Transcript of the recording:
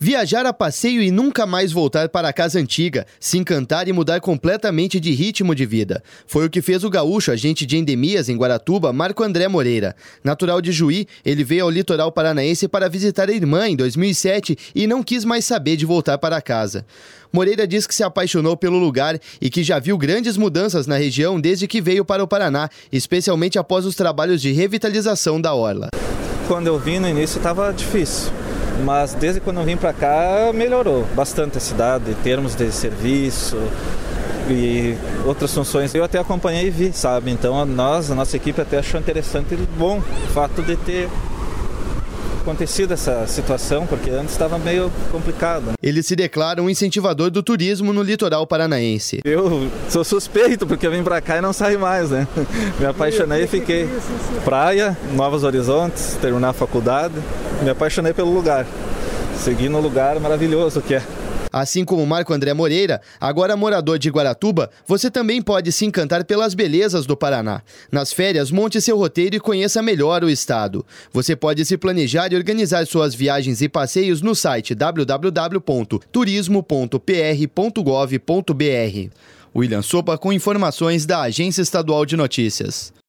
Viajar a passeio e nunca mais voltar para a casa antiga, se encantar e mudar completamente de ritmo de vida. Foi o que fez o gaúcho, agente de endemias em Guaratuba, Marco André Moreira. Natural de Juí, ele veio ao litoral paranaense para visitar a irmã em 2007 e não quis mais saber de voltar para casa. Moreira diz que se apaixonou pelo lugar e que já viu grandes mudanças na região desde que veio para o Paraná, especialmente após os trabalhos de revitalização da orla. Quando eu vim no início estava difícil, mas desde quando eu vim para cá melhorou bastante a cidade em termos de serviço e outras funções. Eu até acompanhei e vi, sabe? Então a nossa equipe até achou interessante e bom o fato de ter acontecido essa situação, porque antes estava meio complicado. Ele se declara um incentivador do turismo no litoral paranaense. Eu sou suspeito porque eu vim pra cá e não saí mais, né? Me apaixonei e fiquei. Praia, Novos Horizontes, terminar a faculdade, me apaixonei pelo lugar. Segui no lugar maravilhoso que é. Assim como Marco André Moreira, agora morador de Guaratuba, você também pode se encantar pelas belezas do Paraná. Nas férias, monte seu roteiro e conheça melhor o estado. Você pode se planejar e organizar suas viagens e passeios no site www.turismo.pr.gov.br. William Sopa com informações da Agência Estadual de Notícias.